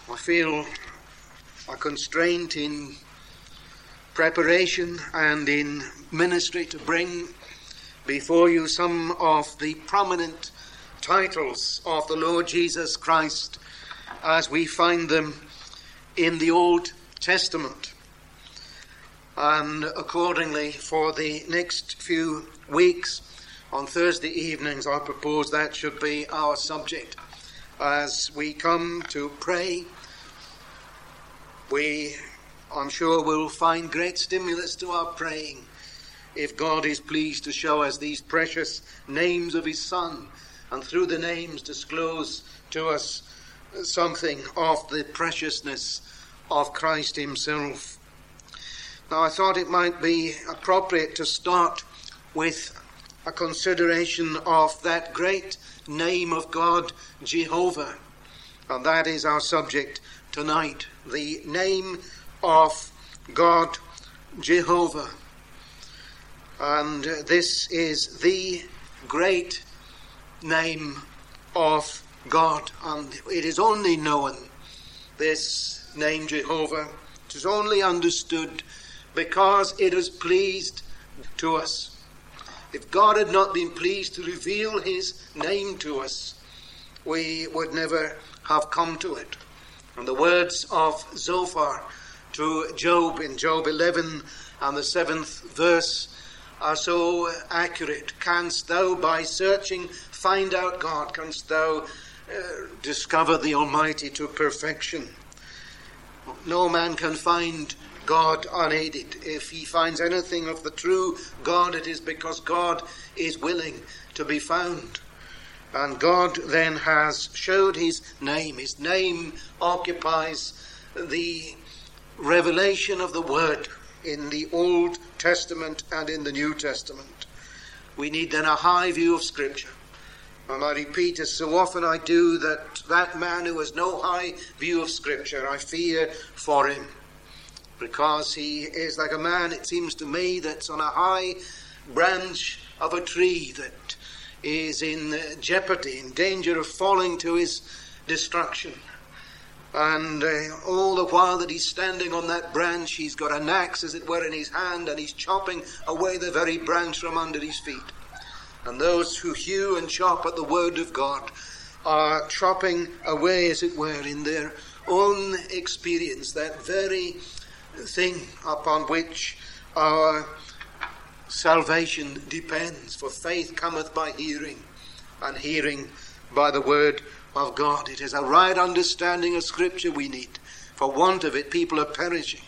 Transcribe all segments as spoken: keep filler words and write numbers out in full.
I feel a constraint in preparation and in ministry to bring before you some of the prominent titles of the Lord Jesus Christ as we find them in the Old Testament. And accordingly, for the next few weeks, on Thursday evenings, I propose that should be our subject. As we come to pray, we, I'm sure, will find great stimulus to our praying if God is pleased to show us these precious names of his Son, and through the names disclose to us something of the preciousness of Christ himself. Now, I thought it might be appropriate to start with a consideration of that great name of God, Jehovah. And that is our subject tonight, the name of God, Jehovah. And this is the great name of God. And it is only known, this name Jehovah, it is only understood because it is pleased to us. If God had not been pleased to reveal his name to us, we would never have come to it. And the words of Zophar to Job in Job eleven and the seventh verse are so accurate. Canst thou by searching find out God? Canst thou uh, discover the Almighty to perfection? No man can find God unaided. If he finds anything of the true God, it is because God is willing to be found. And God then has showed his name. His name occupies the revelation of the Word in the Old Testament and in the New Testament. We need then a high view of Scripture. And I repeat, as so often I do, that that man who has no high view of Scripture, I fear for him. Because he is like a man, it seems to me, that's on a high branch of a tree that is in jeopardy, in danger of falling to his destruction. And uh, all the while that he's standing on that branch, he's got an axe, as it were, in his hand, and he's chopping away the very branch from under his feet. And those who hew and chop at the word of God are chopping away, as it were, in their own experience, that very thing upon which our salvation depends. For faith cometh by hearing, and hearing by the word of God. It is a right understanding of Scripture we need. For want of it, people are perishing.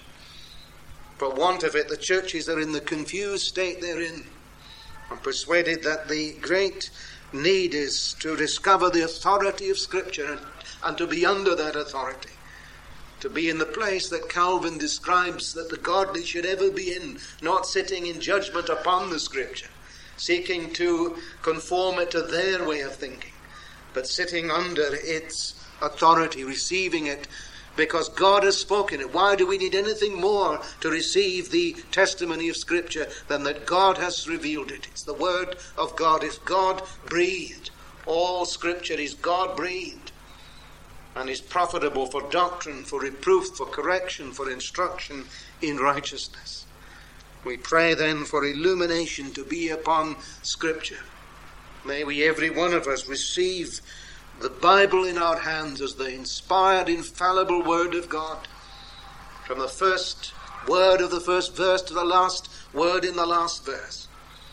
For want of it, the churches are in the confused state they're in. I'm persuaded that the great need is to discover the authority of Scripture and, and to be under that authority. To be in the place that Calvin describes that the godly should ever be in, not sitting in judgment upon the Scripture, seeking to conform it to their way of thinking, but sitting under its authority, receiving it because God has spoken it. Why do we need anything more to receive the testimony of Scripture than that God has revealed it? It's the Word of God. It's God-breathed. All Scripture is God-breathed and is profitable for doctrine, for reproof, for correction, for instruction in righteousness. We pray then for illumination to be upon Scripture. May we, every one of us, receive the Bible in our hands as the inspired, infallible Word of God, from the first word of the first verse to the last word in the last verse.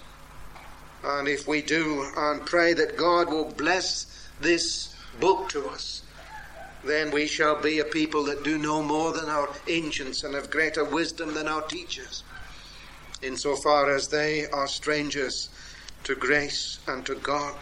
And if we do, and pray that God will bless this book to us, then we shall be a people that do no more than our ancients and have greater wisdom than our teachers, insofar as they are strangers to grace and to God.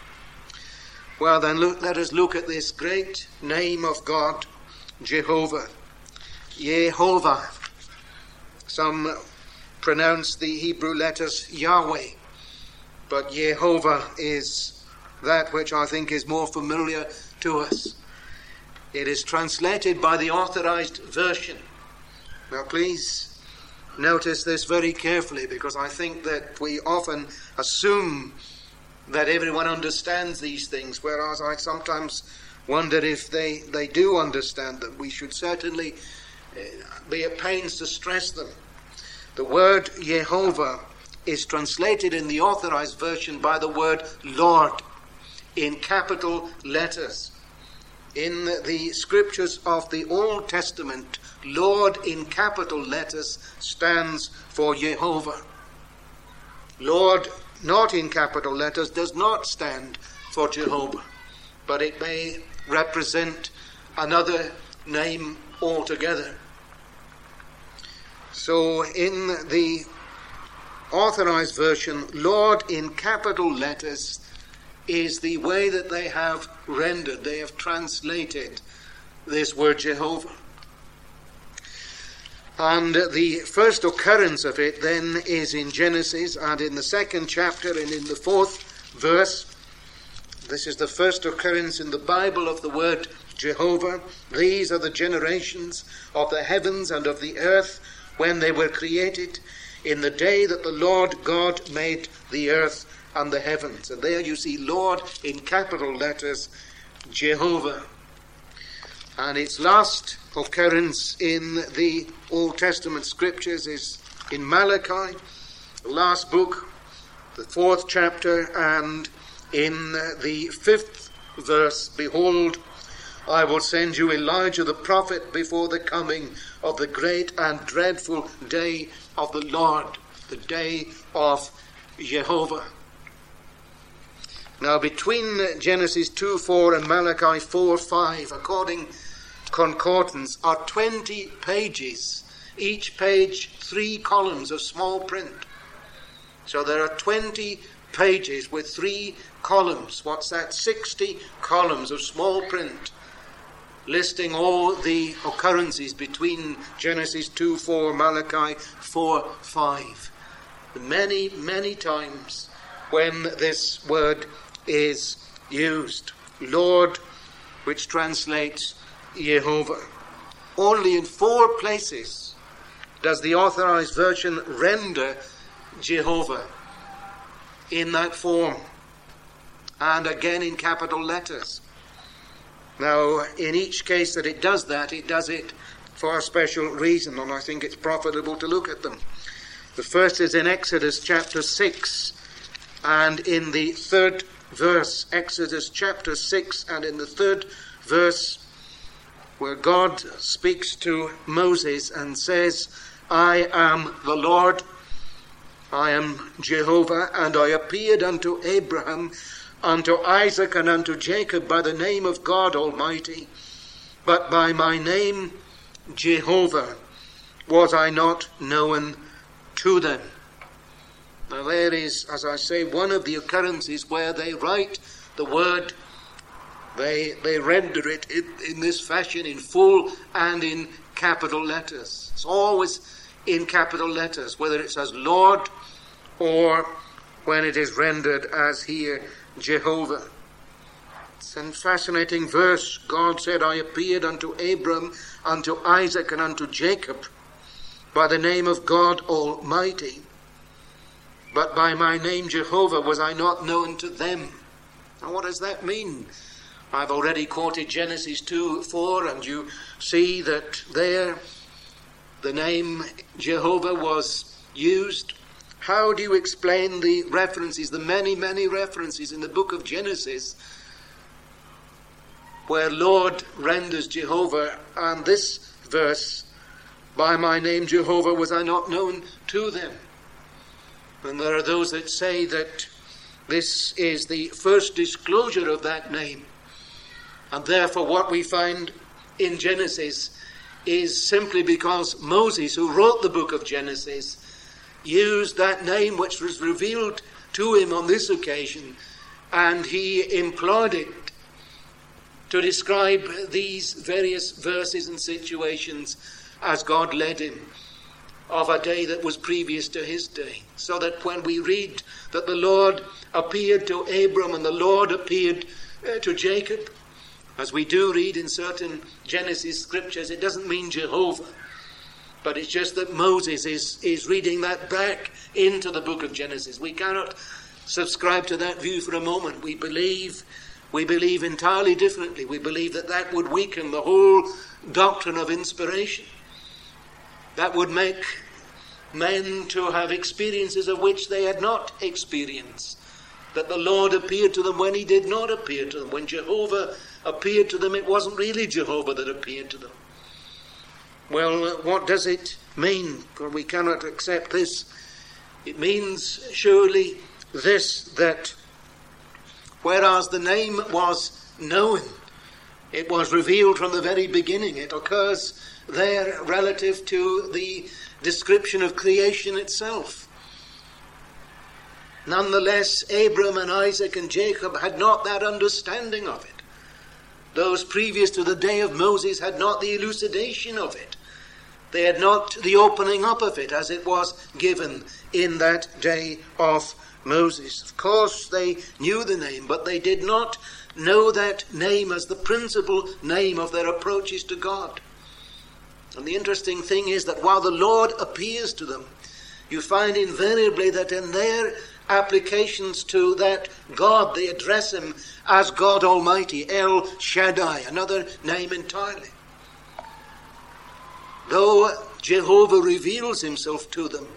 Well then, look, let us look at this great name of God, Jehovah. Yehovah. Some pronounce the Hebrew letters Yahweh, but Yehovah is that which I think is more familiar to us. It is translated by the Authorized Version. Now please notice this very carefully, because I think that we often assume that everyone understands these things, whereas I sometimes wonder if they, they do understand them. We should certainly be at pains to stress them. The word Jehovah is translated in the Authorized Version by the word Lord in capital letters. In the scriptures of the Old Testament, Lord in capital letters stands for Jehovah. Lord, not in capital letters, does not stand for Jehovah, but it may represent another name altogether. So in the Authorized Version, Lord in capital letters is the way that they have rendered, they have translated this word Jehovah. And the first occurrence of it then is in Genesis, and in the second chapter and in the fourth verse. This is the first occurrence in the Bible of the word Jehovah. These are the generations of the heavens and of the earth when they were created, in the day that the Lord God made the earth and the heavens. And there you see Lord in capital letters, Jehovah. And its last occurrence in the Old Testament scriptures is in Malachi, the last book, the fourth chapter, and in the fifth verse, behold, I will send you Elijah the prophet before the coming of the great and dreadful day of the Lord, the day of Jehovah. Now, between Genesis two four and Malachi four five, according concordance, are twenty pages, each page three columns of small print. So there are twenty pages with three columns. What's that? sixty columns of small print, listing all the occurrences between Genesis two four, Malachi four five. Many, many times when this word is used, Lord, which translates Jehovah. Only in four places does the Authorized Version render Jehovah in that form, and again in capital letters. Now, in each case that it does that, it does it for a special reason, and I think it's profitable to look at them. The first is in Exodus chapter six, and in the third verse, Exodus chapter six, and in the third verse, where God speaks to Moses and says, I am the Lord, I am Jehovah, and I appeared unto Abraham, unto Isaac, and unto Jacob by the name of God Almighty, but by my name Jehovah was I not known to them. Now there is, as I say, one of the occurrences where they write the word, they they render it in, in this fashion, in full and in capital letters. It's always in capital letters, whether it's as Lord or when it is rendered as here, Jehovah. It's a fascinating verse. God said, I appeared unto Abram, unto Isaac, and unto Jacob by the name of God Almighty, but by my name Jehovah was I not known to them. Now what does that mean? I've already quoted Genesis two four, and you see that there the name Jehovah was used. How do you explain the references, the many, many references in the book of Genesis where Lord renders Jehovah, and this verse, by my name Jehovah was I not known to them? And there are those that say that this is the first disclosure of that name, and therefore what we find in Genesis is simply because Moses, who wrote the book of Genesis, used that name which was revealed to him on this occasion, and he employed it to describe these various verses and situations as God led him, of a day that was previous to his day. So that when we read that the Lord appeared to Abram and the Lord appeared uh, to Jacob, as we do read in certain Genesis scriptures, it doesn't mean Jehovah, but it's just that Moses is, is reading that back into the book of Genesis. We cannot subscribe to that view for a moment. We believe we believe entirely differently. We believe that that would weaken the whole doctrine of inspiration. That would make men to have experiences of which they had not experienced. That the Lord appeared to them when he did not appear to them. When Jehovah appeared to them, it wasn't really Jehovah that appeared to them. Well, what does it mean? For we cannot accept this. It means surely this, that whereas the name was known, it was revealed from the very beginning. It occurs there relative to the description of creation itself. Nonetheless, Abram and Isaac and Jacob had not that understanding of it. Those previous to the day of Moses had not the elucidation of it. They had not the opening up of it as it was given in that day of Moses. Of course, they knew the name, but they did not know that name as the principal name of their approaches to God. And the interesting thing is that while the Lord appears to them, you find invariably that in their applications to that God, they address him as God Almighty, El Shaddai, another name entirely. Though Jehovah reveals himself to them,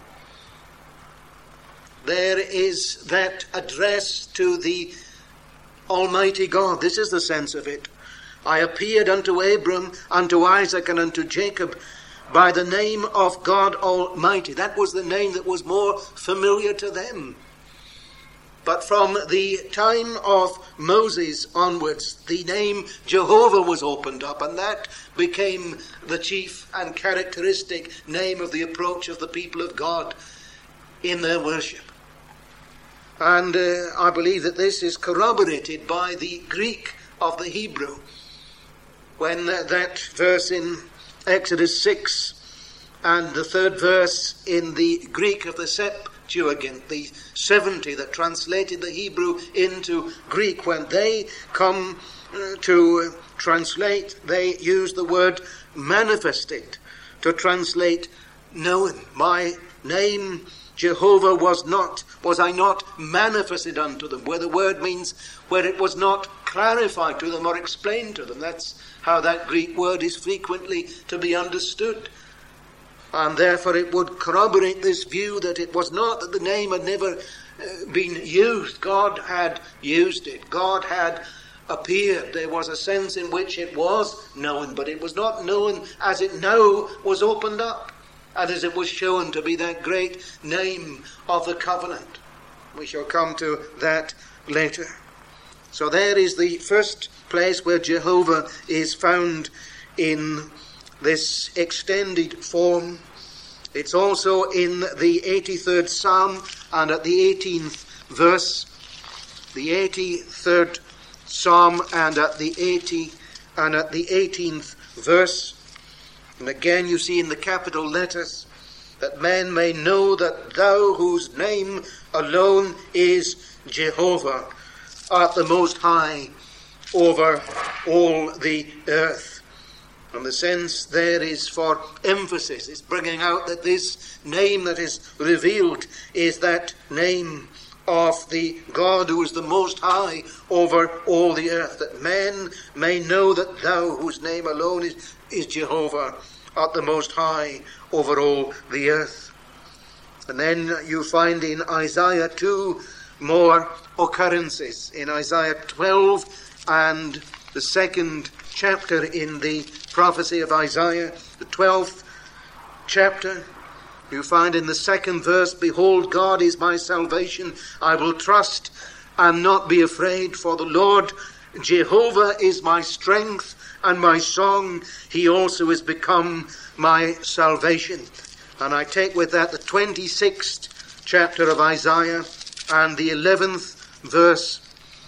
there is that address to the Almighty God. This is the sense of it. I appeared unto Abram, unto Isaac, and unto Jacob by the name of God Almighty. That was the name that was more familiar to them. But from the time of Moses onwards, the name Jehovah was opened up, and that became the chief and characteristic name of the approach of the people of God in their worship. And uh, I believe that this is corroborated by the Greek of the Hebrew. When uh, that verse in Exodus six and the third verse in the Greek of the Septuagint, the seventy that translated the Hebrew into Greek, when they come uh, to uh, translate, they use the word manifested to translate known. My name Jehovah was not, was I not manifested unto them, where the word means where it was not clarified to them or explained to them. That's how that Greek word is frequently to be understood. And therefore it would corroborate this view that it was not that the name had never uh, been used. God had used it. God had appeared. There was a sense in which it was known, but it was not known as it now was opened up, and as it was shown to be that great name of the covenant. We shall come to that later. So there is the first place where Jehovah is found in this extended form. It's also in the eighty-third Psalm and at the eighteenth verse. The eighty-third Psalm and at the eighty and at the eighteenth verse. And again you see in the capital letters, that men may know that thou whose name alone is Jehovah art the most high over all the earth. And the sense there is for emphasis. It's bringing out that this name that is revealed is that name of the God who is the most high over all the earth, that men may know that thou whose name alone is, is Jehovah art the most high over all the earth. And then you find in Isaiah two more occurrences. In Isaiah twelve and the second chapter in the prophecy of Isaiah, the twelfth chapter, you find in the second verse, behold, God is my salvation. I will trust and not be afraid, for the Lord Jehovah is my strength and my song. He also is become my salvation. And I take with that the twenty-sixth chapter of Isaiah and the eleventh verse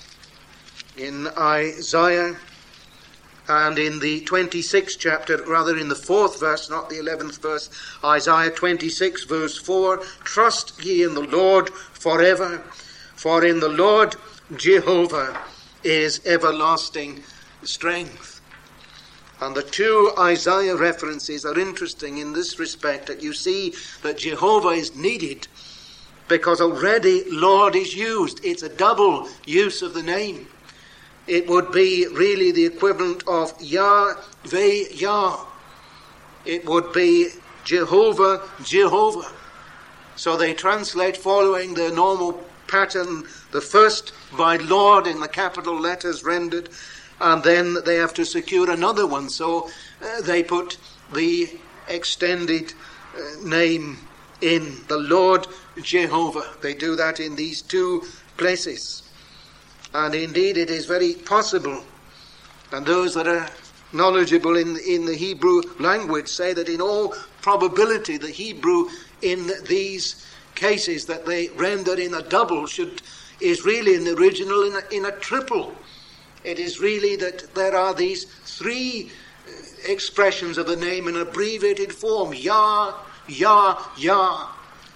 in Isaiah, and in the twenty-sixth chapter, rather in the fourth verse, not the eleventh verse, Isaiah twenty-six verse four, trust ye in the Lord forever, for in the Lord Jehovah is everlasting strength. And the two Isaiah references are interesting in this respect, that you see that Jehovah is needed because already Lord is used. It's a double use of the name. it would be really the equivalent of Yahweh Yah. It would be Jehovah Jehovah. So they translate following the normal pattern, the first by Lord in the capital letters rendered, and then they have to secure another one. So uh, they put the extended uh, name in, the Lord Jehovah. They do that in these two places. And indeed it is very possible, and those that are knowledgeable in, in the Hebrew language say that in all probability the Hebrew in these cases that they render in a double should is really in the original in a, in a triple. It is really that there are these three expressions of the name in abbreviated form, Yah, Yah, Yah.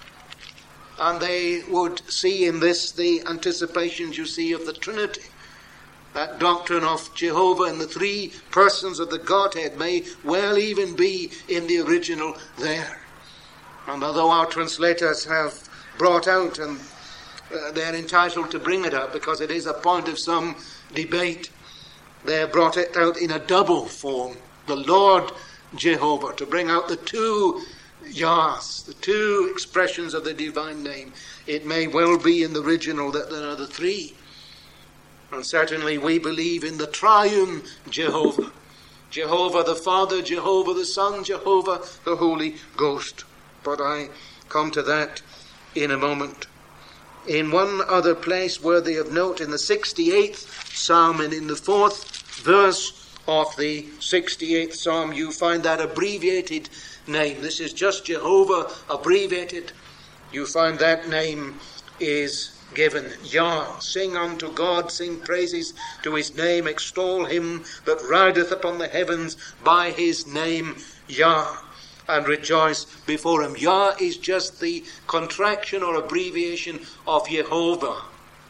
And they would see in this the anticipations, you see, of the Trinity. That doctrine of Jehovah and the three persons of the Godhead may well even be in the original there. And although our translators have brought out, and uh, they're entitled to bring it out because it is a point of some debate, they have brought it out in a double form, the Lord Jehovah, to bring out the two Yahs, the two expressions of the divine name. It may well be in the original that there are the three. And certainly we believe in the triune Jehovah. Jehovah the Father, Jehovah the Son, Jehovah the Holy Ghost. But I come to that in a moment. In one other place worthy of note, in the sixty-eighth Psalm and in the fourth verse of the sixty-eighth Psalm, you find that abbreviated name. This is just Jehovah abbreviated. You find that name is given, Yah. Sing unto God, sing praises to his name, extol him that rideth upon the heavens by his name, Yah, and rejoice before him. Yah is just the contraction or abbreviation of Jehovah.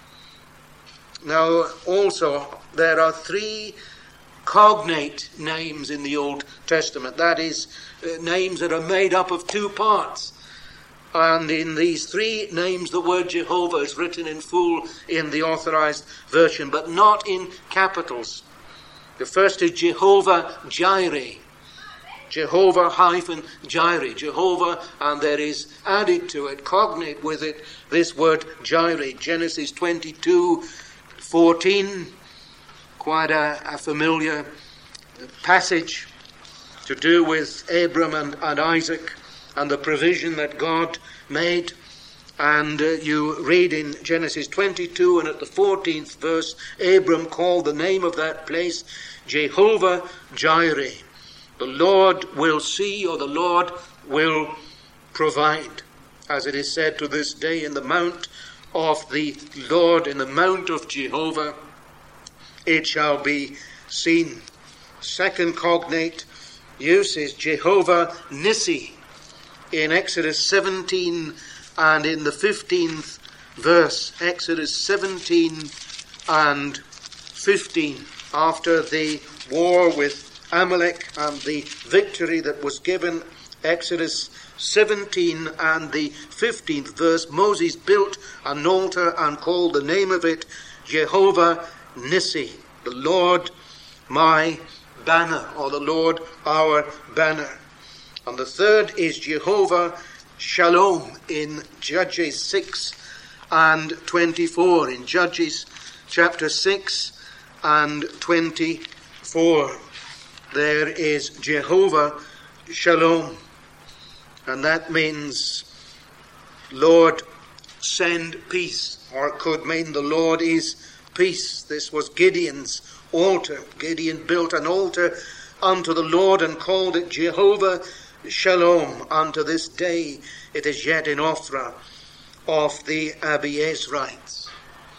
Now also there are three cognate names in the Old Testament. That is, uh, names that are made up of two parts. And in these three names, the word Jehovah is written in full in the Authorized Version, but not in capitals. The first is Jehovah Jireh. Jehovah hyphen Jireh. Jehovah, and there is added to it, cognate with it, this word Jireh. Genesis twenty-two fourteen. Quite a, a familiar passage to do with Abram and, and Isaac and the provision that God made. And uh, you read in Genesis twenty-two and at the fourteenth verse, Abram called the name of that place Jehovah Jireh. The Lord will see, or the Lord will provide. As it is said to this day, in the mount of the Lord, in the mount of Jehovah, it shall be seen. Second cognate use is Jehovah Nissi in Exodus seventeen and in the fifteenth verse. Exodus seventeen and fifteen. After the war with Amalek and the victory that was given, Exodus seventeen and the fifteenth verse, Moses built an altar and called the name of it Jehovah Nissi, the Lord my banner, or the Lord our banner. And the third is Jehovah Shalom in Judges six and twenty-four. In Judges chapter six and twenty-four, there is Jehovah Shalom. And that means, Lord, send peace, or could mean the Lord is peace. This was Gideon's altar. Gideon built an altar unto the Lord and called it Jehovah Shalom. Unto this day it is yet in Ophrah of the Abiezrites.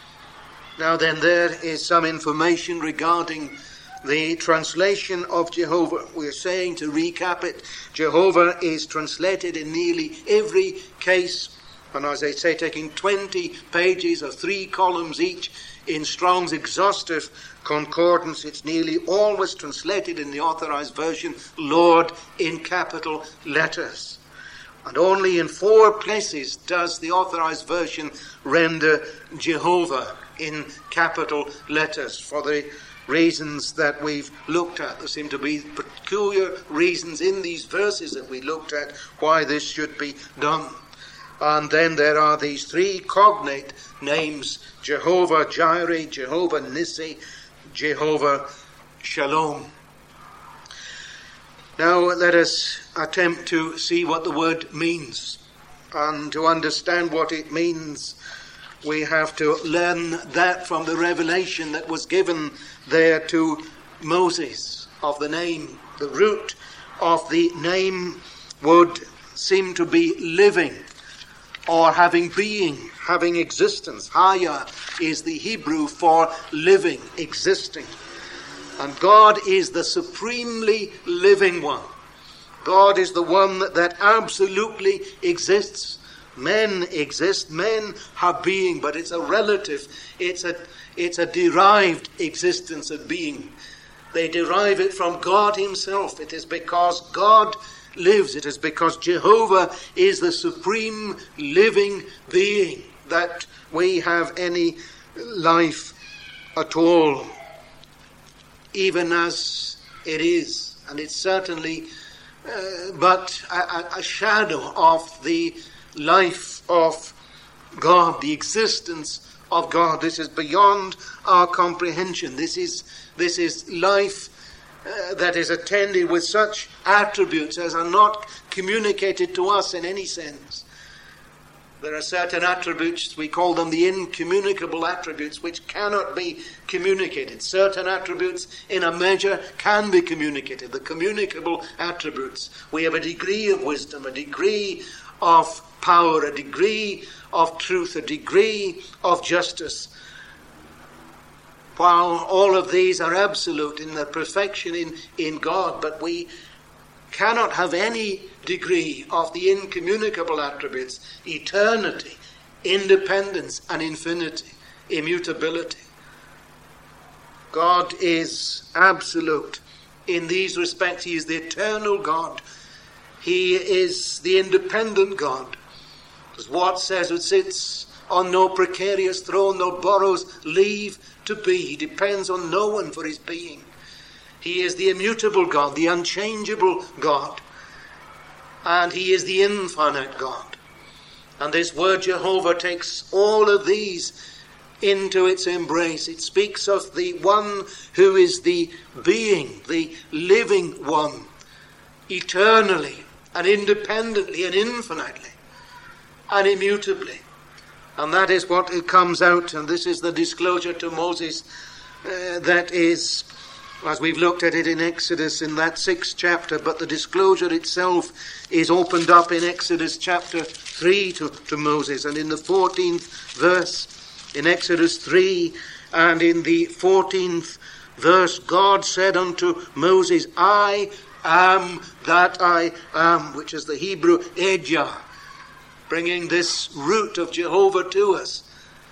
Now then, there is some information regarding the translation of Jehovah. We are saying, to recap it, Jehovah is translated in nearly every case, and as I say, taking twenty pages of three columns each in Strong's exhaustive concordance, it's nearly always translated in the Authorized Version, Lord, in capital letters. And only in four places does the Authorized Version render Jehovah in capital letters for the reasons that we've looked at. There seem to be peculiar reasons in these verses that we looked at why this should be done. And then there are these three cognate names: Jehovah Jireh, Jehovah Nissi, Jehovah Shalom. Now let us attempt to see what the word means. And to understand what it means, we have to learn that from the revelation that was given there to Moses of the name. The root of the name would seem to be living, or having being, having existence. Haya is the Hebrew for living, existing. And God is the supremely living one. God is the one that absolutely exists. Men exist, men have being, but it's a relative, it's a, it's a derived existence of being. They derive it from God himself. It is because God lives, it is because Jehovah is the supreme living being that we have any life at all, even as it is. And it's certainly uh, but a, a shadow of the life of God, the existence of God. This is beyond our comprehension. This is this is life uh, that is attended with such attributes as are not communicated to us in any sense. There are certain attributes, we call them the incommunicable attributes, which cannot be communicated. Certain attributes in a measure can be communicated. The communicable attributes. We have a degree of wisdom, a degree of power, a degree of truth, a degree of justice. While all of these are absolute in their perfection in, in God, but we cannot have any degree of the incommunicable attributes: eternity, independence, and infinity, immutability. God is absolute. In these respects, he is the eternal God. He is the independent God. As Watt says, who sits on no precarious throne, nor borrows leave to be. He depends on no one for his being. He is the immutable God, the unchangeable God. And he is the infinite God. And this word Jehovah takes all of these into its embrace. It speaks of the one who is the being, the living one, eternally and independently and infinitely and immutably. And that is what it comes out, and this is the disclosure to Moses uh, that is, as we've looked at it in Exodus in that sixth chapter, but the disclosure itself is opened up in Exodus chapter three to, to Moses. And in the fourteenth verse, in Exodus three and in the fourteenth verse, God said unto Moses, I am that I am, which is the Hebrew Ejah, bringing this root of Jehovah to us.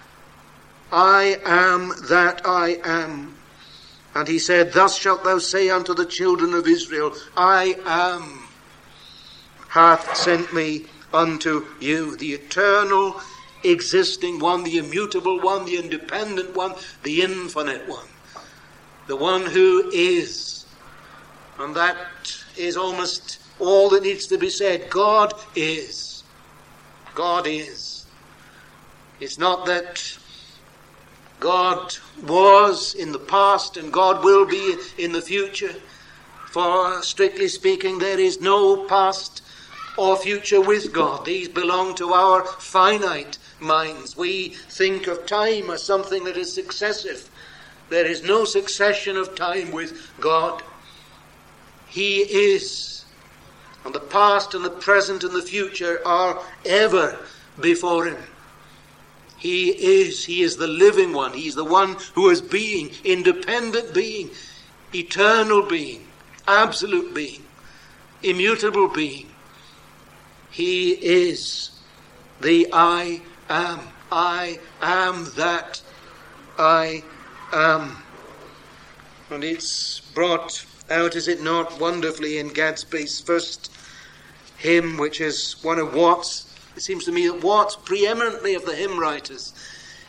I am that I am. And he said, thus shalt thou say unto the children of Israel, I am, hath sent me unto you. The eternal, existing one, the immutable one, the independent one, the infinite one. The one who is. And that is almost all that needs to be said. God is. God is. It's not that God was in the past and God will be in the future. For strictly speaking, there is no past or future with God. These belong to our finite minds. We think of time as something that is successive. There is no succession of time with God. He is. And the past and the present and the future are ever before him. He is. He is the living one. He is the one who is being, independent being, eternal being, absolute being, immutable being. He is the I am. I am that I am. And it's brought out, is it not, wonderfully in Gadsby's first hymn, which is one of Watt's. It seems to me that Watts, preeminently of the hymn writers,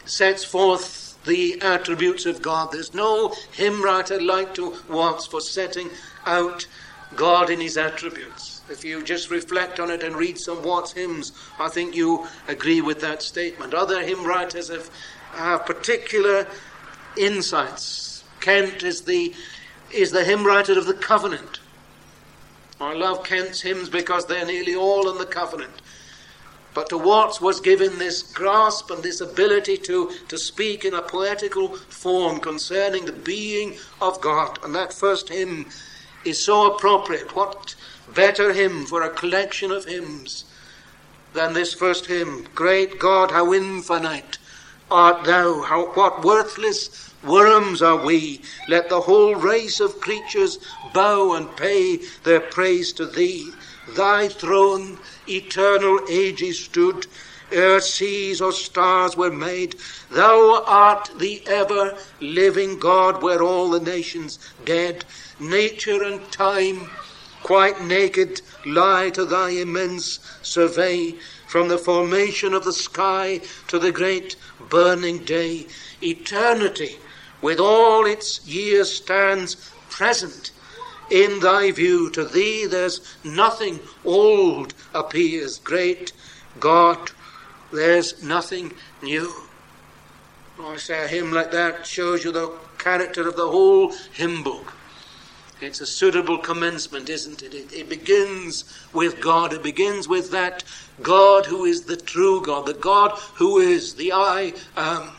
sets forth the attributes of God. There's no hymn writer like to Watts for setting out God in his attributes. If you just reflect on it and read some Watts hymns, I think you agree with that statement. Other hymn writers have, have particular insights. Kent is the, is the hymn writer of the covenant. I love Kent's hymns because they're nearly all on the covenant. But to Watts was given this grasp and this ability to, to speak in a poetical form concerning the being of God. And that first hymn is so appropriate. What better hymn for a collection of hymns than this first hymn? Great God, how infinite art thou, how what worthless worms are we. Let the whole race of creatures bow and pay their praise to thee. Thy throne eternal ages stood, ere seas or stars were made. Thou art the ever-living God, where all the nations dead. Nature and time, quite naked, lie to thy immense survey. From the formation of the sky to the great burning day, eternity with all its years stands present in thy view. To thee there's nothing old appears. Great God, there's nothing new. I say a hymn like that shows you the character of the whole hymn book. It's a suitable commencement, isn't it? It, it begins with God. It begins with that God who is the true God, the God who is the I am.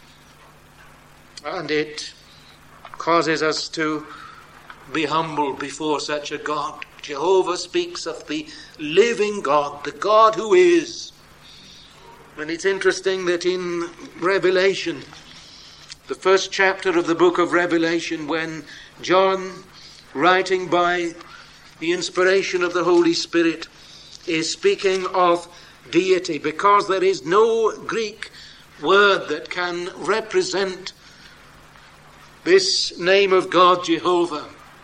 And it causes us to be humble before such a God. Jehovah speaks of the living God, the God who is. And it's interesting that in Revelation, the first chapter of the book of Revelation, when John, writing by the inspiration of the Holy Spirit, is speaking of deity, because there is no Greek word that can represent this name of God, Jehovah,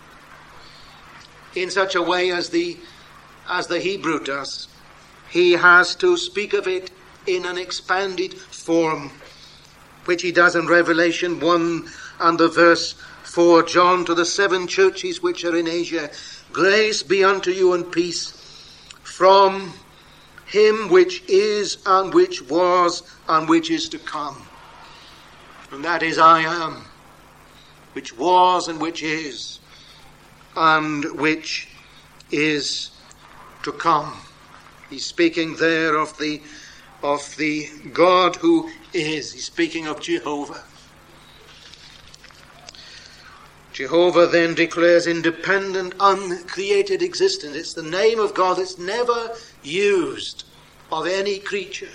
in such a way as the as the Hebrew does. He has to speak of it in an expanded form, which he does in Revelation one and the verse four. John, to the seven churches which are in Asia, grace be unto you and peace from him which is and which was and which is to come. And that is I am, which was and which is and which is to come. He's speaking there of the of the God who is. He's speaking of Jehovah. Jehovah then declares independent, uncreated existence. It's the name of God that's never used of any creature.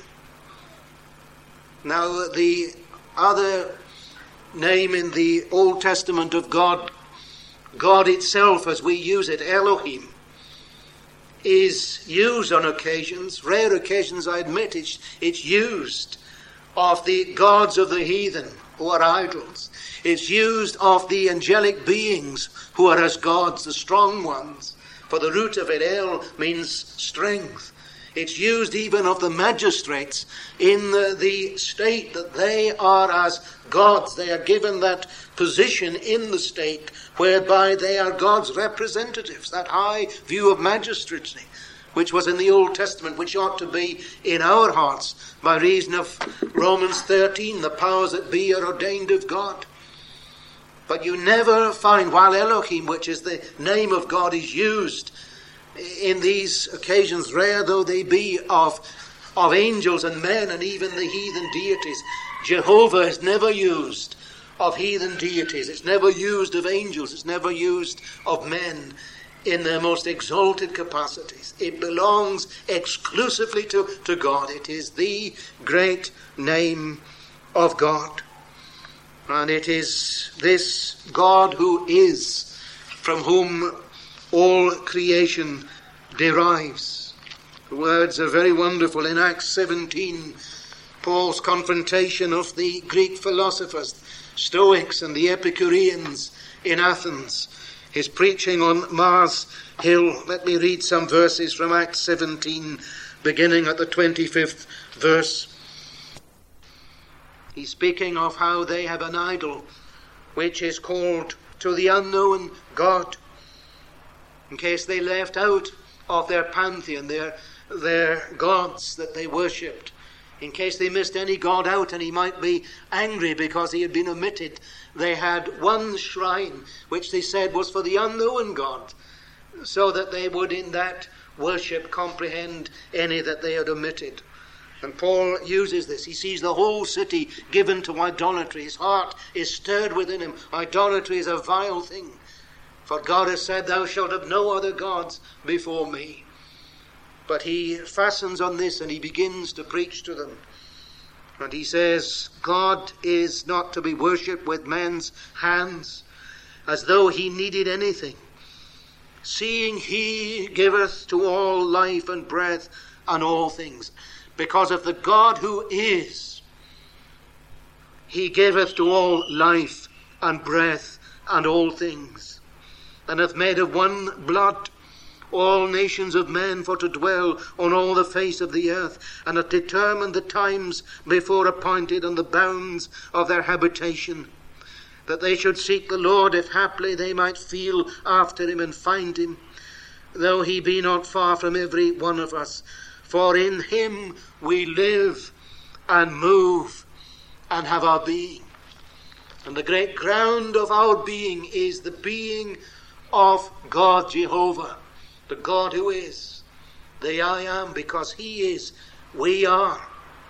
Now, the other name in the Old Testament of God, God itself as we use it, Elohim, is used on occasions, rare occasions I admit, it's, it's used of the gods of the heathen who are idols. It's used of the angelic beings who are as gods, the strong ones. For the root of it, El, means strength. It's used even of the magistrates in the, the state that they are as gods. They are given that position in the state whereby they are God's representatives, that high view of magistracy, which was in the Old Testament, which ought to be in our hearts by reason of Romans thirteen, the powers that be are ordained of God. But you never find, while Elohim, which is the name of God, is used in these occasions, rare though they be, of, of angels and men and even the heathen deities, Jehovah is never used of heathen deities. It's never used of angels. It's never used of men in their most exalted capacities. It belongs exclusively to, to God. It is the great name of God. And it is this God who is, from whom all creation derives. The words are very wonderful. In Acts seventeen, Paul's confrontation of the Greek philosophers, Stoics and the Epicureans in Athens, his preaching on Mars Hill. Let me read some verses from Acts seventeen, beginning at the twenty-fifth verse. He's speaking of how they have an idol which is called to the unknown God. In case they left out of their pantheon, their, their gods that they worshipped, in case they missed any god out and he might be angry because he had been omitted, they had one shrine which they said was for the unknown God, so that they would in that worship comprehend any that they had omitted. And Paul uses this. He sees the whole city given to idolatry. His heart is stirred within him. Idolatry is a vile thing. For God has said, thou shalt have no other gods before me. But he fastens on this and he begins to preach to them. And he says, God is not to be worshipped with men's hands, as though he needed anything. Seeing he giveth to all life and breath and all things. Because of the God who is, he giveth to all life and breath and all things, and hath made of one blood all nations of men for to dwell on all the face of the earth, and hath determined the times before appointed and the bounds of their habitation, that they should seek the Lord, if haply they might feel after him and find him, though he be not far from every one of us. For in him we live and move and have our being. And the great ground of our being is the being of God Jehovah, the God who is, the I am, because he is, we are.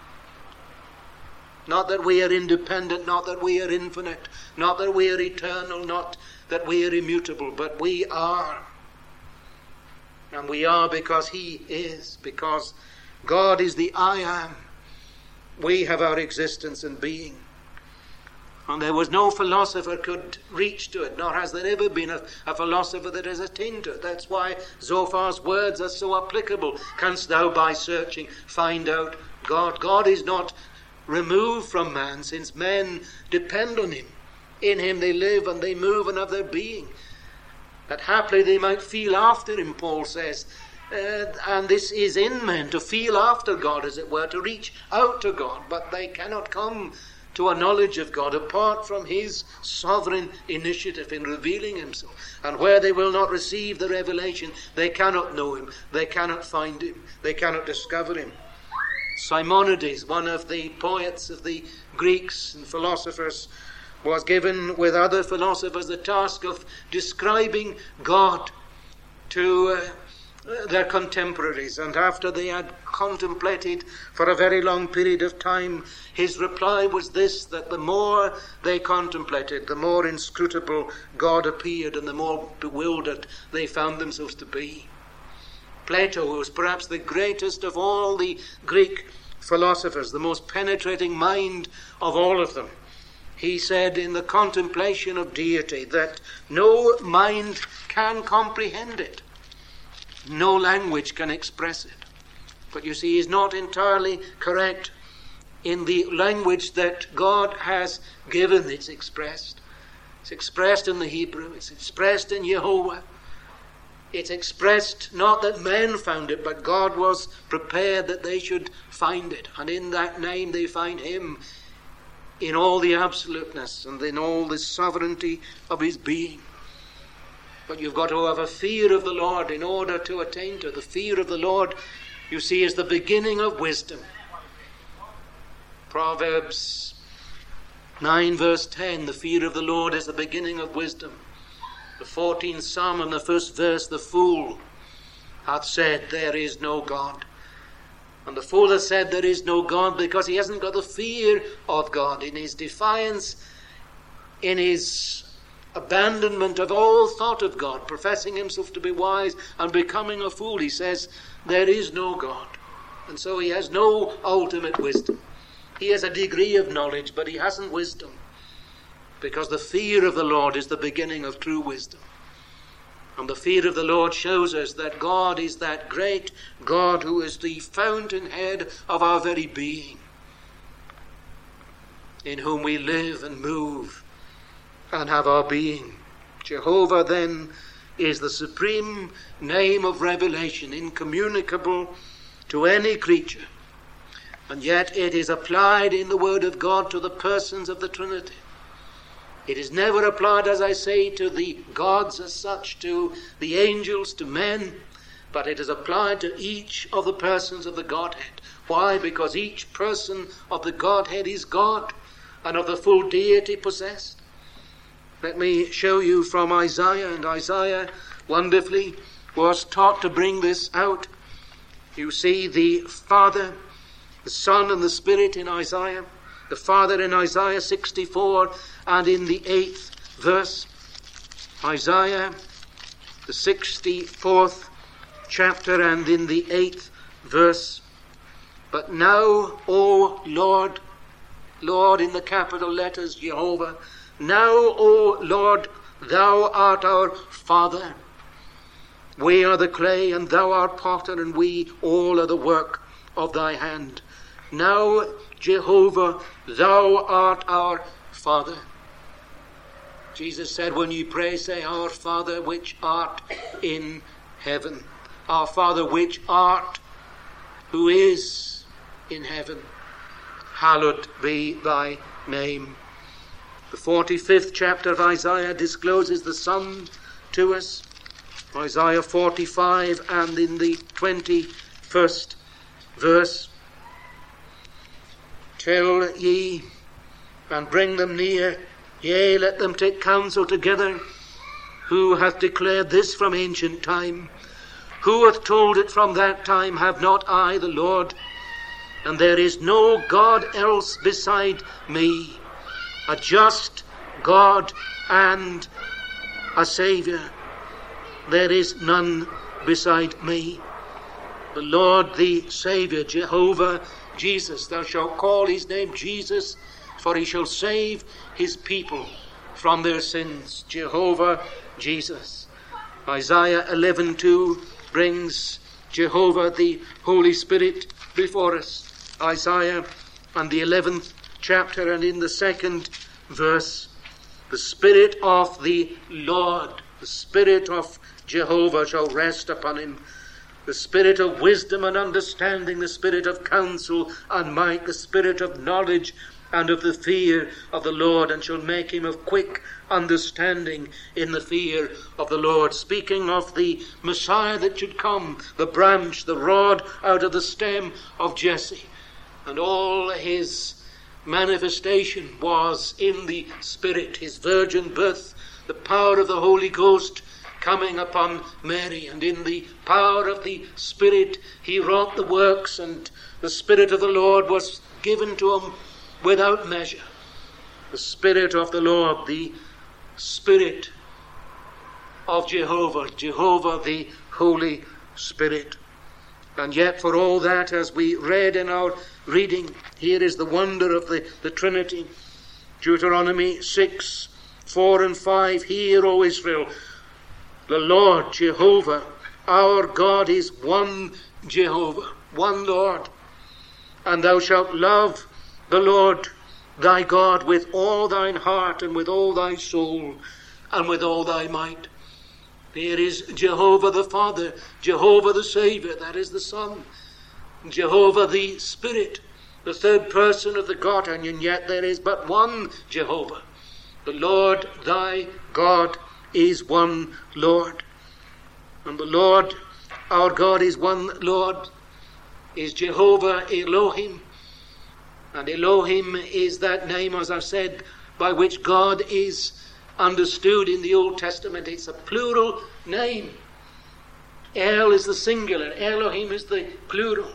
Not that we are independent, not that we are infinite, not that we are eternal, not that we are immutable, but we are. And we are because he is, because God is the I am. We have our existence and being. And there was no philosopher could reach to it, nor has there ever been a, a philosopher that has attained to it. That's why Zophar's words are so applicable. Canst thou by searching find out God? God is not removed from man, since men depend on him. In him they live and they move and have their being. That haply they might feel after him, Paul says. Uh, and this is in men, to feel after God, as it were, to reach out to God. But they cannot come to a knowledge of God apart from his sovereign initiative in revealing himself. And where they will not receive the revelation, they cannot know him, they cannot find him, they cannot discover him. Simonides, one of the poets of the Greeks and philosophers, was given with other philosophers the task of describing God to uh, their contemporaries. And after they had contemplated for a very long period of time, his reply was this, that the more they contemplated, the more inscrutable God appeared and the more bewildered they found themselves to be. Plato, who was perhaps the greatest of all the Greek philosophers, the most penetrating mind of all of them, he said in the contemplation of deity that no mind can comprehend it. No language can express it. But you see, he's not entirely correct in the language that God has given. It's expressed. It's expressed in the Hebrew. It's expressed in Jehovah. It's expressed not that men found it, but God was prepared that they should find it. And in that name they find him in all the absoluteness and in all the sovereignty of his being. But you've got to have a fear of the Lord in order to attain to it. The fear of the Lord, you see, is the beginning of wisdom. Proverbs nine verse ten, the fear of the Lord is the beginning of wisdom. The fourteenth Psalm and the first verse, the fool hath said, there is no God. And the fool has said there is no God because he hasn't got the fear of God. In his defiance, in his abandonment of all thought of God, professing himself to be wise and becoming a fool, he says there is no God. And so he has no ultimate wisdom. He has a degree of knowledge, but he hasn't wisdom. Because the fear of the Lord is the beginning of true wisdom. And the fear of the Lord shows us that God is that great God who is the fountainhead of our very being, in whom we live and move and have our being. Jehovah then is the supreme name of revelation, incommunicable to any creature. And yet it is applied in the Word of God to the persons of the Trinity. It is never applied, as I say, to the gods as such, to the angels, to men, but it is applied to each of the persons of the Godhead. Why? Because each person of the Godhead is God and of the full deity possessed. Let me show you from Isaiah, and Isaiah wonderfully was taught to bring this out. You see the Father, the Son, and the Spirit in Isaiah. The Father in Isaiah sixty-four and in the eighth verse. Isaiah, the sixty-fourth chapter and in the eighth verse. But now, O Lord, Lord in the capital letters, Jehovah, now, O Lord, thou art our Father. We are the clay, and thou art potter, and we all are the work of thy hand. Now, Jehovah, thou art our Father. Jesus said, when you pray, say, Our Father which art in heaven. Our Father which art, who is in heaven. Hallowed be thy name. The forty-fifth chapter of Isaiah discloses the Son to us. Isaiah forty-five and in the twenty-first verse. Tell ye and bring them near, yea, let them take counsel together. Who hath declared this from ancient time? Who hath told it from that time? Have not I the Lord? And there is no God else beside me, a just God and a Saviour. There is none beside me. The Lord, the Saviour, Jehovah, Jesus. Thou shalt call his name Jesus, for he shall save his people from their sins. Jehovah, Jesus. Isaiah eleven two brings Jehovah, the Holy Spirit, before us. Isaiah and the eleventh chapter and in the second verse. The Spirit of the Lord, the Spirit of Jehovah shall rest upon him. The Spirit of wisdom and understanding, the Spirit of counsel and might, the Spirit of knowledge and of the fear of the Lord, and shall make him of quick understanding in the fear of the Lord. Speaking of the Messiah that should come, the branch, the rod out of the stem of Jesse. And all his manifestation was in the Spirit, his virgin birth, the power of the Holy Ghost coming upon Mary, and in the power of the Spirit he wrought the works, and the Spirit of the Lord was given to him without measure. The Spirit of the Lord, the Spirit of Jehovah, Jehovah the Holy Spirit. And yet for all that, as we read in our reading, here is the wonder of the, the Trinity. Deuteronomy six, four and five. Hear, O Israel, the Lord Jehovah, our God, is one Jehovah, one Lord. And thou shalt love the Lord thy God with all thine heart and with all thy soul and with all thy might. There is Jehovah the Father, Jehovah the Saviour, that is the Son, Jehovah the Spirit, the third person of the Godhead, and yet there is but one Jehovah. The Lord thy God is one Lord. And the Lord, our God, is one Lord, is Jehovah Elohim. And Elohim is that name, as I've said, by which God is understood in the Old Testament. It's a plural name. El is the singular, Elohim is the plural.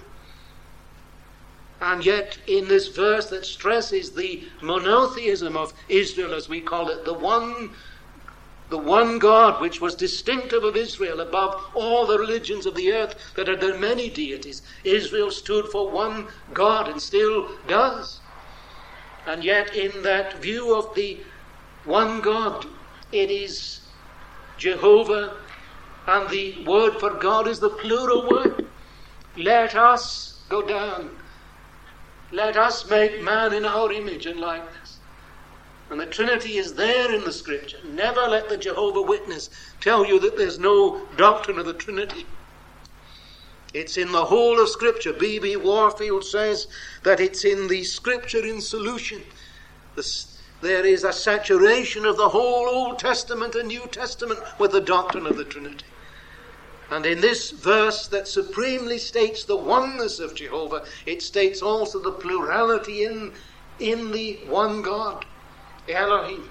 And yet in this verse that stresses the monotheism of Israel, as we call it, the one the one God which was distinctive of Israel above all the religions of the earth that had their many deities. Israel stood for one God and still does. And yet in that view of the one God, it is Jehovah, and the word for God is the plural word. Let us go down. Let us make man in our image and likeness. And the Trinity is there in the Scripture. Never let the Jehovah Witness tell you that there's no doctrine of the Trinity. It's in the whole of Scripture. B B Warfield says that it's in the Scripture in solution. This, there is a saturation of the whole Old Testament and New Testament with the doctrine of the Trinity. And in this verse that supremely states the oneness of Jehovah, it states also the plurality in, in the one God, Elohim.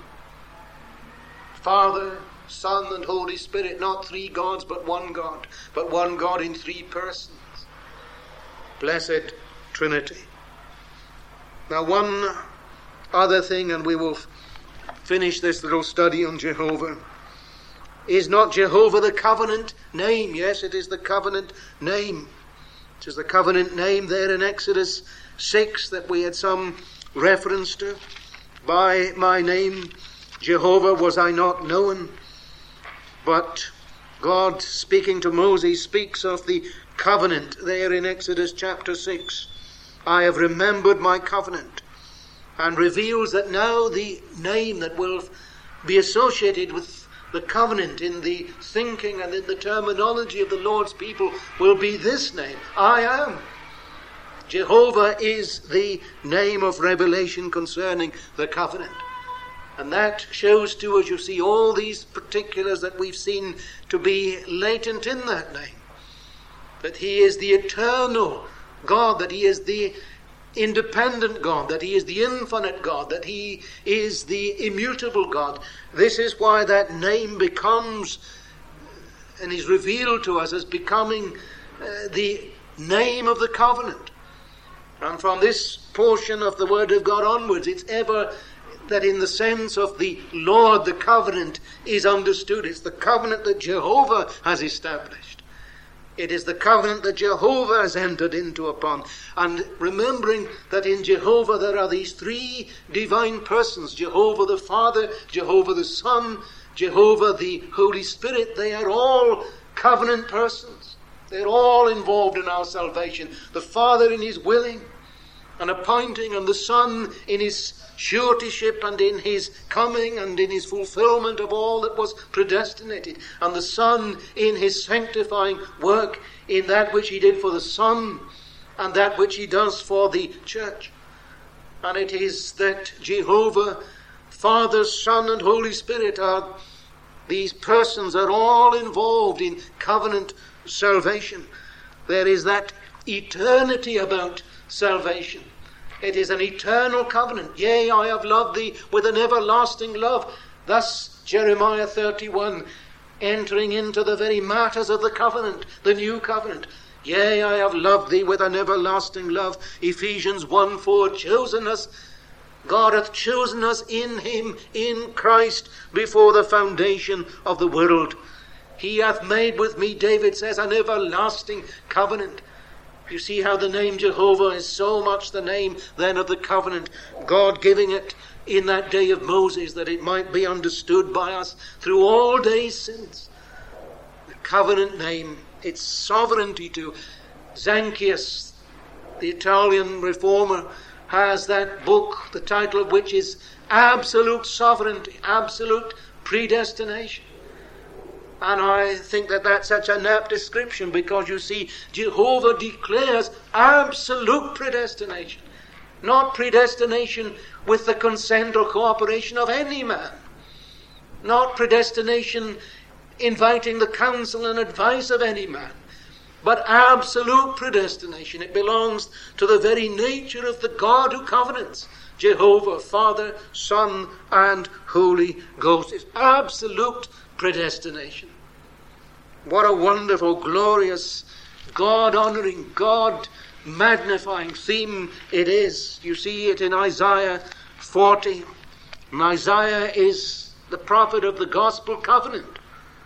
Father, Son, and Holy Spirit, not three gods, but one God, but one God in three persons. Blessed Trinity. Now, one other thing, and we will finish this little study on Jehovah. Is not Jehovah the covenant name? Yes, it is the covenant name. It is the covenant name there in Exodus six that we had some reference to. By my name, Jehovah, was I not known. But God, speaking to Moses, speaks of the covenant there in Exodus chapter six. I have remembered my covenant, and reveals that now the name that will be associated with the covenant in the thinking and in the terminology of the Lord's people will be this name, I am. Jehovah is the name of revelation concerning the covenant. And that shows too, as you see, all these particulars that we've seen to be latent in that name. That he is the eternal God, that he is the independent God, that he is the infinite God, that he is the immutable God. This is why that name becomes and is revealed to us as becoming uh, the name of the covenant. And from this portion of the Word of God onwards, it's ever that in the sense of the Lord, the covenant is understood. It's the covenant that Jehovah has established. It is the covenant that Jehovah has entered into upon. And remembering that in Jehovah there are these three divine persons, Jehovah the Father, Jehovah the Son, Jehovah the Holy Spirit, they are all covenant persons. They're all involved in our salvation. The Father in his willing and appointing, and the Son in his suretyship and in his coming and in his fulfillment of all that was predestinated, and the Son in his sanctifying work in that which he did for the Son and that which he does for the church. And it is that Jehovah, Father, Son, and Holy Spirit are, these persons are all involved in covenant salvation. There is that eternity about salvation. It is an eternal covenant. Yea, I have loved thee with an everlasting love. Thus Jeremiah thirty-one, entering into the very matters of the covenant, the new covenant. Yea, I have loved thee with an everlasting love. Ephesians one four, chosen us. God hath chosen us in him, in Christ, before the foundation of the world. He hath made with me, David says, an everlasting covenant. You see how the name Jehovah is so much the name then of the covenant, God giving it in that day of Moses that it might be understood by us through all days since. The covenant name, its sovereignty too. Zanchius, the Italian reformer, has that book, the title of which is Absolute Sovereignty, Absolute Predestination. And I think that that's such an apt description, because you see, Jehovah declares absolute predestination. Not predestination with the consent or cooperation of any man. Not predestination inviting the counsel and advice of any man. But absolute predestination. It belongs to the very nature of the God who covenants. Jehovah, Father, Son, and Holy Ghost. It's absolute predestination. What a wonderful, glorious, God-honoring, God-magnifying theme it is. You see it in Isaiah forty. And Isaiah is the prophet of the gospel covenant.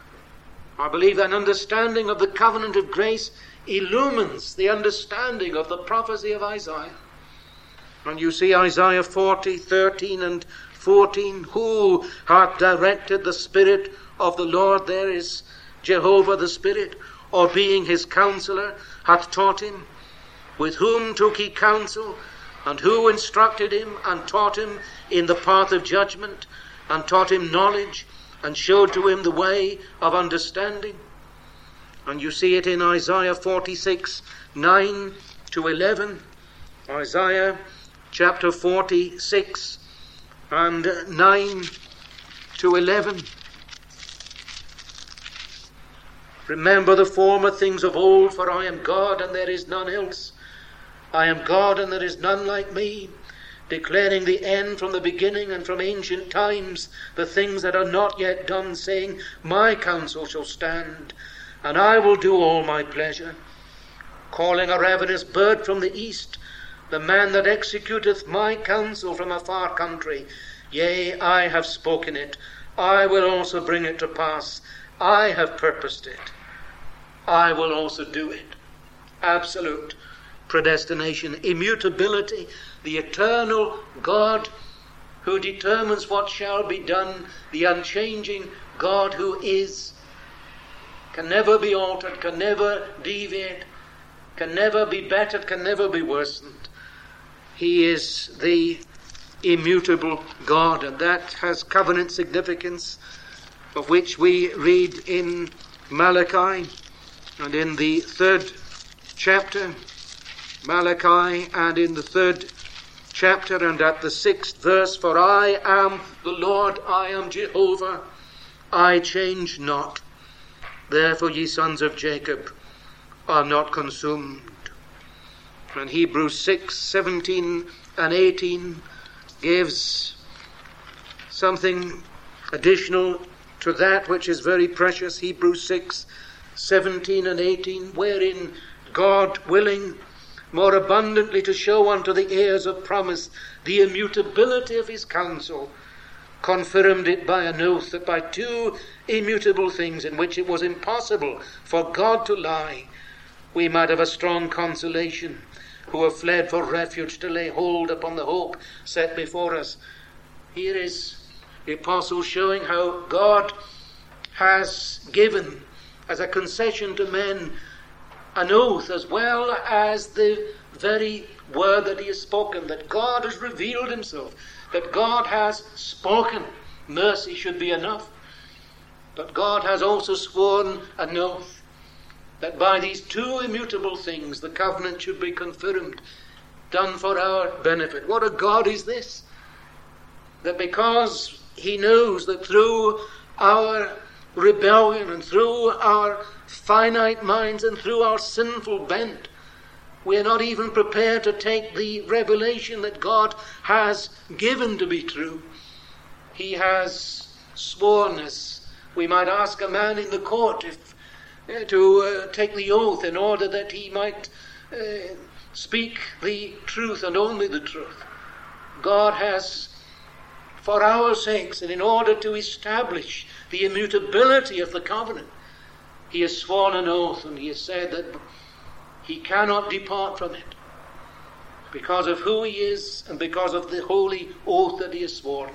I believe that understanding of the covenant of grace illumines the understanding of the prophecy of Isaiah. And you see Isaiah forty, thirteen and fourteen. Who hath directed the Spirit of the Lord? There is Jehovah the Spirit, or being his counselor, hath taught him. With whom took he counsel, and who instructed him, and taught him in the path of judgment, and taught him knowledge, and showed to him the way of understanding. And you see it in Isaiah forty-six, nine to eleven. Isaiah chapter forty-six and nine to eleven. Remember the former things of old, for I am God and there is none else. I am God and there is none like me, declaring the end from the beginning and from ancient times, the things that are not yet done, saying, my counsel shall stand, and I will do all my pleasure. Calling a ravenous bird from the east, the man that executeth my counsel from a far country. Yea, I have spoken it. I will also bring it to pass. I have purposed it. I will also do it. Absolute predestination, immutability, the eternal God who determines what shall be done, the unchanging God who is, can never be altered, can never deviate, can never be bettered, can never be worsened. He is the immutable God, and that has covenant significance, of which we read in Malachi and in the third chapter, Malachi and in the third chapter and at the sixth verse, for I am the Lord, I am Jehovah, I change not. Therefore ye sons of Jacob are not consumed. And Hebrews six, seventeen and eighteen gives something additional to that which is very precious. Hebrews six, seventeen and eighteen, wherein God willing more abundantly to show unto the heirs of promise the immutability of his counsel, confirmed it by an oath, that by two immutable things in which it was impossible for God to lie, we might have a strong consolation, who have fled for refuge to lay hold upon the hope set before us. Here is the apostle showing how God has given as a concession to men an oath, as well as the very word that he has spoken, that God has revealed himself, that God has spoken. Mercy should be enough. But God has also sworn an oath that by these two immutable things the covenant should be confirmed, done for our benefit. What a God is this? That because he knows that through our rebellion and through our finite minds and through our sinful bent, we are not even prepared to take the revelation that God has given to be true. He has sworn, as we might ask a man in the court if uh, to uh, take the oath in order that he might uh, speak the truth and only the truth. God has, for our sakes and in order to establish the immutability of the covenant, he has sworn an oath, and he has said that he cannot depart from it because of who he is and because of the holy oath that he has sworn.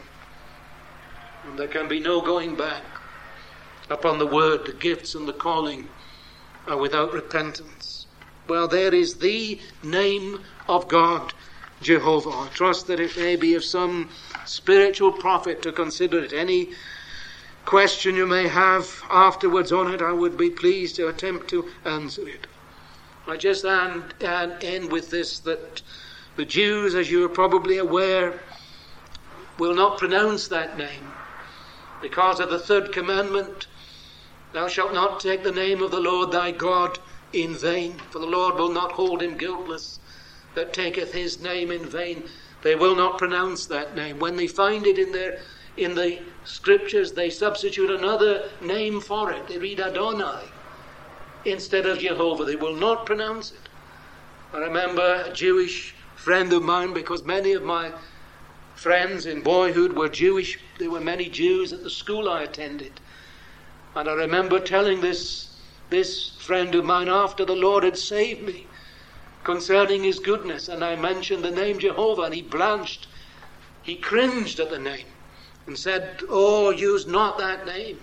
And there can be no going back upon the word. The gifts and the calling are without repentance. Well, there is the name of God, Jehovah. I trust that it may be of some spiritual profit to consider it. Any question you may have afterwards on it, I would be pleased to attempt to answer it. I just end, end with this, that the Jews, as you are probably aware, will not pronounce that name because of the third commandment, thou shalt not take the name of the Lord thy God in vain, for the Lord will not hold him guiltless that taketh his name in vain. They will not pronounce that name. When they find it in their in the scriptures, they substitute another name for it. They read Adonai instead of Jehovah. They will not pronounce it. I remember a Jewish friend of mine, because many of my friends in boyhood were Jewish. There were many Jews at the school I attended. And I remember telling this, this friend of mine, after the Lord had saved me, concerning his goodness, and I mentioned the name Jehovah, and he blanched. He cringed at the name and said, oh, use not that name.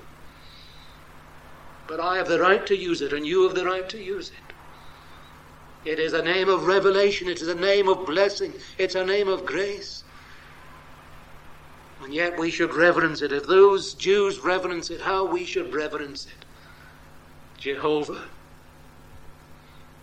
But I have the right to use it, and you have the right to use it. It is a name of revelation. It is a name of blessing. It's a name of grace. And yet we should reverence it. If those Jews reverence it, how we should reverence it. Jehovah,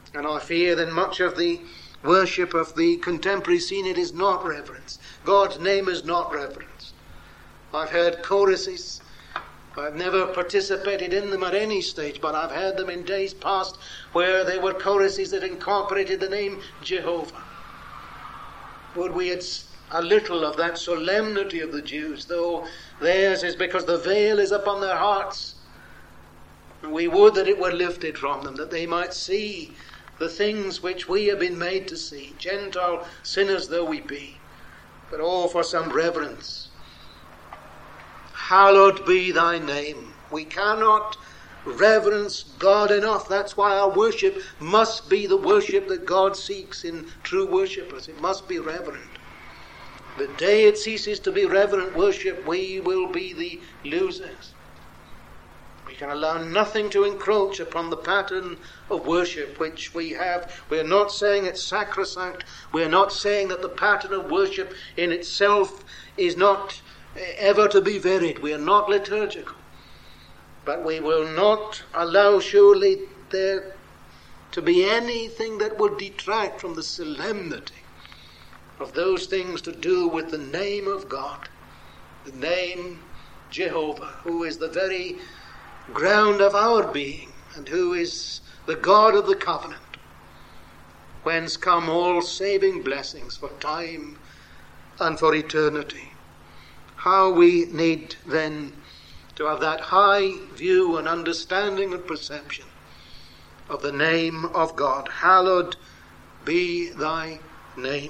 And I fear that much of the worship of the contemporary scene, it is not reverence. God's name is not reverence. I've heard choruses. I've never participated in them at any stage, but I've heard them in days past where there were choruses that incorporated the name Jehovah. Would we had a little of that solemnity of the Jews, though theirs is because the veil is upon their hearts. And we would that it were lifted from them, that they might see the things which we have been made to see, Gentile sinners though we be, but all for some reverence. Hallowed be thy name. We cannot reverence God enough. That's why our worship must be the worship that God seeks in true worshippers. It must be reverent. The day it ceases to be reverent worship, we will be the losers. We can allow nothing to encroach upon the pattern of worship which we have. We're not saying it's sacrosanct. We're not saying that the pattern of worship in itself is not ever to be varied. We are not liturgical. But we will not allow surely there to be anything that would detract from the solemnity of those things to do with the name of God, the name Jehovah, who is the very ground of our being and who is the God of the covenant, whence come all saving blessings for time and for eternity. How we need then to have that high view and understanding and perception of the name of God. Hallowed be thy name.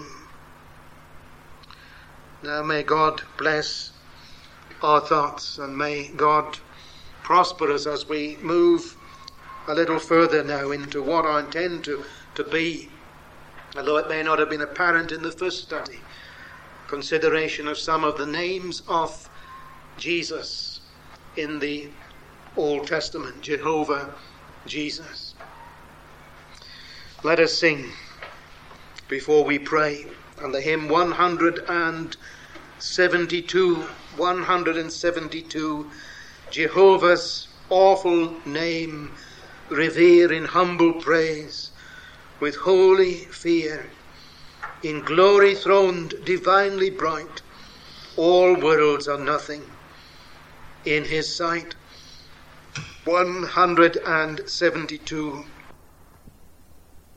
Now may God bless our thoughts, and may God prosper us as we move a little further now into what I intend to, to be, although it may not have been apparent in the first study, consideration of some of the names of Jesus in the Old Testament, Jehovah, Jesus. Let us sing before we pray. And the hymn one hundred seventy-two, one hundred seventy-two, Jehovah's awful name, revere in humble praise, with holy fear, in glory throned, divinely bright, all worlds are nothing in his sight. one hundred seventy-two.